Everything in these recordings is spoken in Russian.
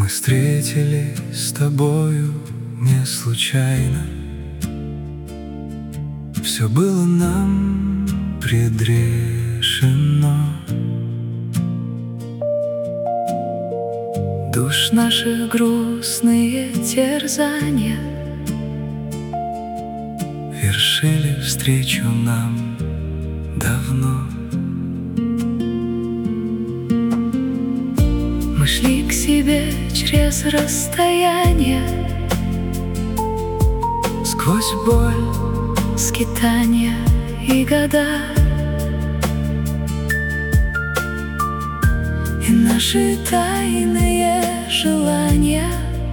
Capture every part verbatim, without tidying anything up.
Мы встретились с тобою не случайно. Все было нам предрешено. Душ наших грустные терзания вершили встречу нам давно. Мы шли к себе через расстояние, сквозь боль, скитания и года. И наши тайные желания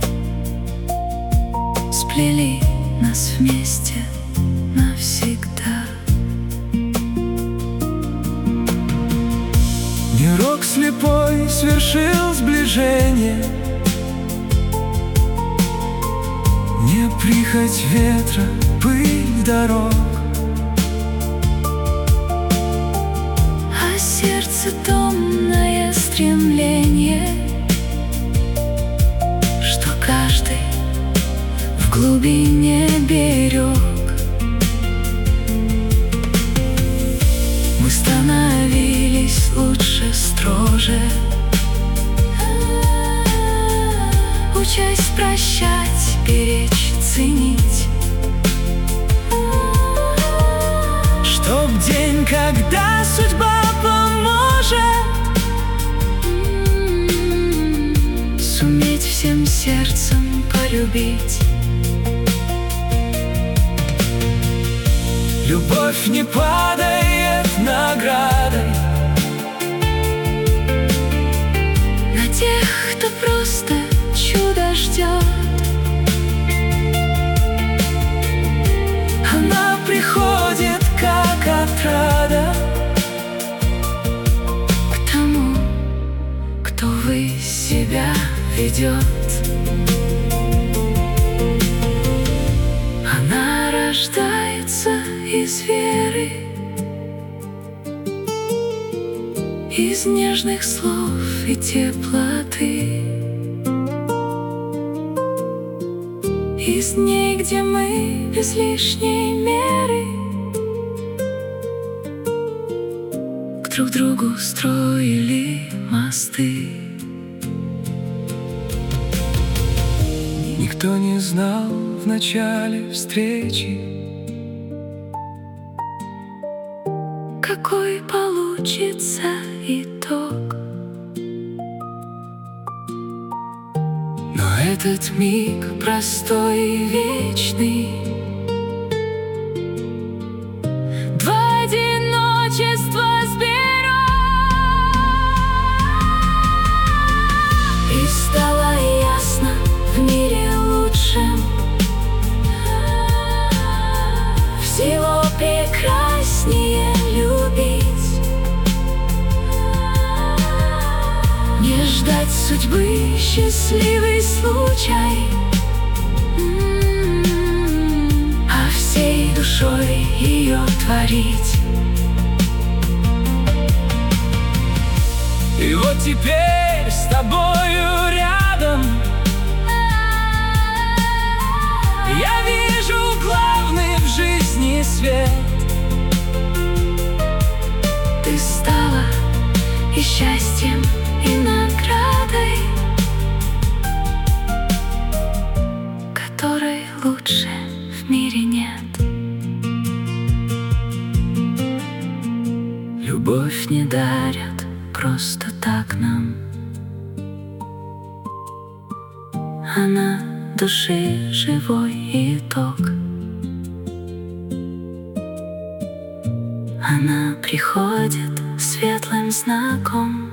сплели нас вместе навсегда. Мирок слепой свершил сближение. Не прихоть ветра, пыль дорог, а сердце томное стремление, что каждый в глубине берег. Мы становились лучше, строже, учась прощать, беречь, ценить, чтоб день, когда судьба поможет, суметь всем сердцем полюбить. Любовь не падает наградой На тех, кто просто чудо ждет. Она приходит, как отрада К тому, кто ввысь себя ведет. Она рождается из веры, из нежных слов и теплоты, из дней, где мы без лишней меры к друг другу строили мосты. Никто не знал в начале встречи, какой получится итог. но этот миг простой и вечный, Два одиночества сберег. И стало ясно в мире лучшем всего прекраснее любить. Не ждать судьбы счастливый случай, а всей душой ее творить. и вот теперь с тобою рядом я вижу главный в жизни свет. Ты стала и счастьем, и наградой, которой лучше в мире нет. Любовь не дарят просто так нам, она души живой итог. Она приходит светлым знаком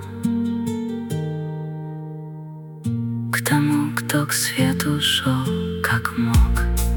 к тому, кто к свету шел, как мог.